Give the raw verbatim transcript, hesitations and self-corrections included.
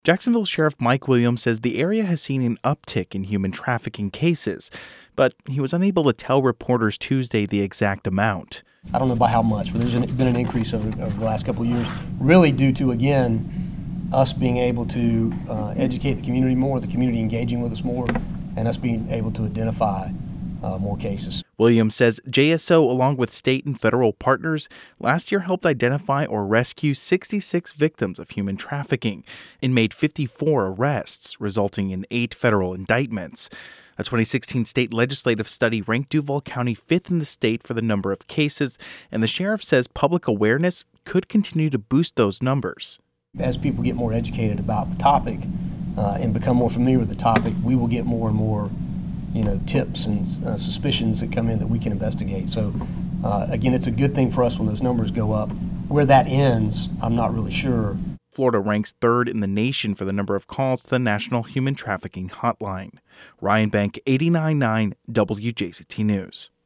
Jacksonville Sheriff Mike Williams says the area has seen an uptick in human trafficking cases, but he was unable to tell reporters Tuesday the exact amount. I don't know by how much, but there's been an increase over, over the last couple of years, really due to, again, us being able to uh, educate the community more, the community engaging with us more, and us being able to identify uh, more cases. Williams says J S O, along with state and federal partners, last year helped identify or rescue sixty-six victims of human trafficking and made fifty-four arrests, resulting in eight federal indictments. A twenty sixteen state legislative study ranked Duval County fifth in the state for the number of cases, and the sheriff says public awareness could continue to boost those numbers. As people get more educated about the topic uh, and become more familiar with the topic, we will get more and more, you know, tips and uh, suspicions that come in that we can investigate. So, uh, again, it's a good thing for us when those numbers go up. Where that ends, I'm not really sure. Florida ranks third in the nation for the number of calls to the National Human Trafficking Hotline. Ryan Bank, eighty-nine point nine W J C T News.